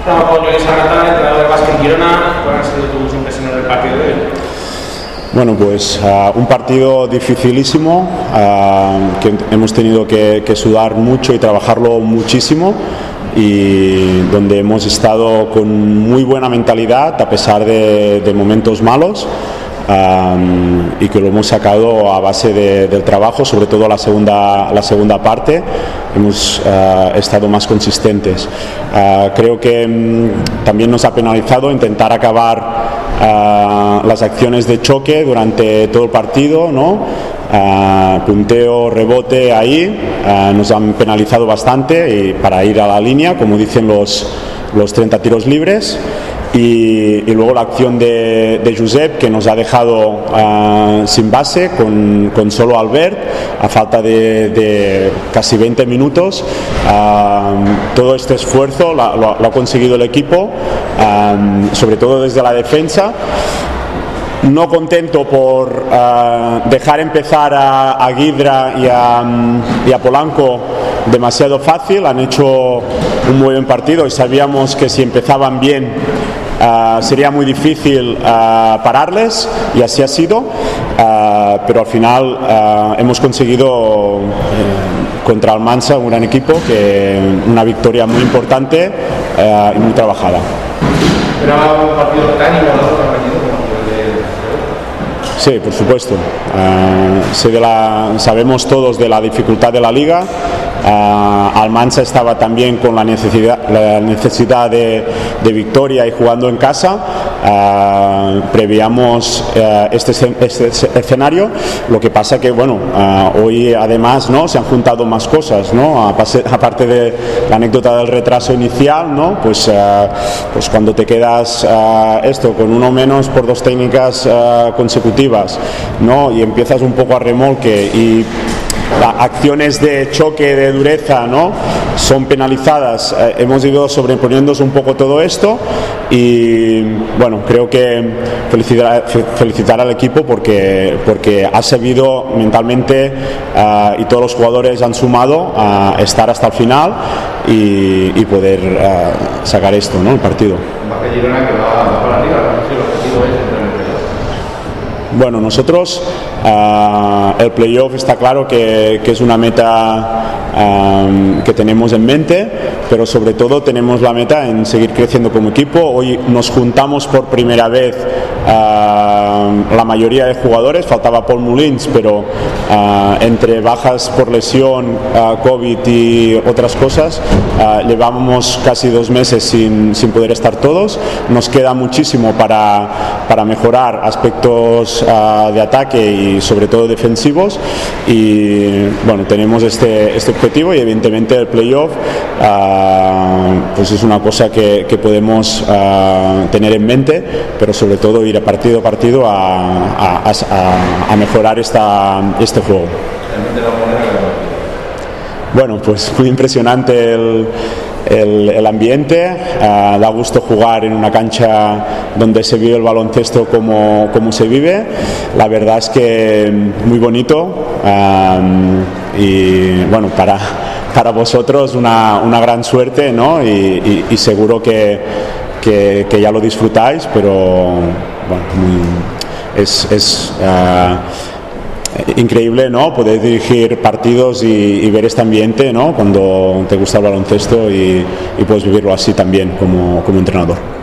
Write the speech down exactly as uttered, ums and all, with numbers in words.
Estamos con Joan Sagata, entrenador de Básquet Girona. ¿Cuáles han sido tus impresiones del partido de hoy? Bueno, pues uh, un partido dificilísimo, uh, que hemos tenido que, que sudar mucho y trabajarlo muchísimo, y donde hemos estado con muy buena mentalidad a pesar de, de momentos malos. Um, y que lo hemos sacado a base de, del trabajo, sobre todo la segunda, la segunda parte hemos uh, estado más consistentes. Uh, creo que um, también nos ha penalizado intentar acabar uh, las acciones de choque durante todo el partido, ¿no? Uh, punteo, rebote ahí, uh, nos han penalizado bastante y para ir a la línea, como dicen los, los treinta tiros libres. Y, y luego la acción de, de Josep, que nos ha dejado uh, sin base con, con solo Albert a falta de, de casi veinte minutos. Uh, todo este esfuerzo lo, lo, lo ha conseguido el equipo, um, sobre todo desde la defensa. No contento por uh, dejar empezar a, a Guidra y a, y a Polanco demasiado fácil. Han hecho un muy buen partido y sabíamos que si empezaban bien uh, sería muy difícil uh, pararles, y así ha sido, uh, pero al final uh, hemos conseguido uh, contra Almansa, un gran equipo, que una victoria muy importante uh, y muy trabajada. ¿Pero un partido tan igualado como el partido? Sí, por supuesto. Uh, sé de la, sabemos todos de la dificultad de la liga. Uh, Almansa estaba también con la necesidad, la necesidad de, de victoria y jugando en casa. Uh, prevíamos uh, este, este escenario. Lo que pasa que, bueno, uh, hoy además, ¿no?, se han juntado más cosas, ¿no? Aparte de la anécdota del retraso inicial, ¿no?, pues, uh, pues cuando te quedas uh, esto con uno menos por dos técnicas uh, consecutivas, ¿no?, y empiezas un poco a remolque y acciones de choque, de dureza, ¿no?, son penalizadas. Eh, hemos ido sobreponiéndose un poco todo esto y, bueno, creo que felicitar, felicitar al equipo porque, porque ha sabido mentalmente uh, y todos los jugadores han sumado a estar hasta el final y, y poder uh, sacar esto, ¿no?, el partido. Bueno, nosotros uh, el playoff está claro que, que es una meta um, que tenemos en mente, pero sobre todo tenemos la meta en seguir creciendo como equipo. Hoy nos juntamos por primera vez uh, la mayoría de jugadores, faltaba Paul Mullins, pero uh, entre bajas por lesión, uh, COVID y otras cosas, uh, llevábamos casi dos meses sin, sin poder estar todos. Nos queda muchísimo para, para mejorar aspectos uh, de ataque y sobre todo defensivos, y bueno, tenemos este, este objetivo, y evidentemente el playoff uh, pues es una cosa que, que podemos uh, tener en mente, pero sobre todo ir a partido a partido a, a, a, a mejorar esta, este juego. Bueno, pues muy impresionante el El, el ambiente, uh, da gusto jugar en una cancha donde se vive el baloncesto como, como se vive. La verdad es que muy bonito, um, y bueno, para, para vosotros una, una gran suerte, ¿no? y, y, y seguro que, que, que ya lo disfrutáis, pero bueno, muy, es, es uh, increíble, ¿no?, poder dirigir partidos y, y ver este ambiente, ¿no?, cuando te gusta el baloncesto, y, y puedes vivirlo así también como, como entrenador.